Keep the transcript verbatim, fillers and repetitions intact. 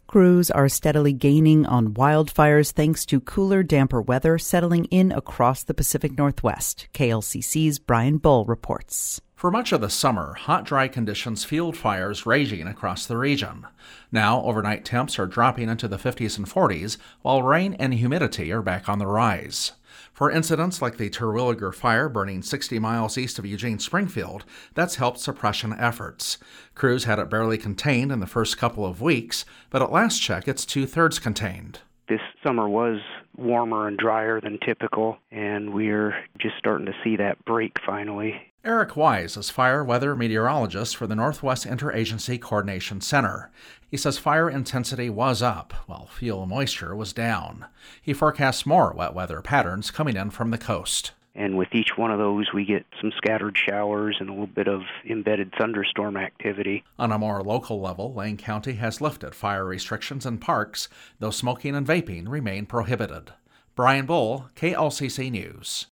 Crews are steadily gaining on wildfires thanks to cooler, damper weather settling in across the Pacific Northwest. K L C C's Brian Bull reports. For much of the summer, hot, dry conditions fueled fires raging across the region. Now, overnight temps are dropping into the fifties and forties, while rain and humidity are back on the rise. For incidents like the Terwilliger fire burning sixty miles east of Eugene, Springfield, that's helped suppression efforts. Crews had it barely contained in the first couple of weeks, but at last check, it's two-thirds contained. This summer was warmer and drier than typical, and we're just starting to see that break finally. Eric Wise is fire weather meteorologist for the Northwest Interagency Coordination Center. He says fire intensity was up, while fuel moisture was down. He forecasts more wet weather patterns coming in from the coast. And with each one of those, we get some scattered showers and a little bit of embedded thunderstorm activity. On a more local level, Lane County has lifted fire restrictions in parks, though smoking and vaping remain prohibited. Brian Bull, K L C C News.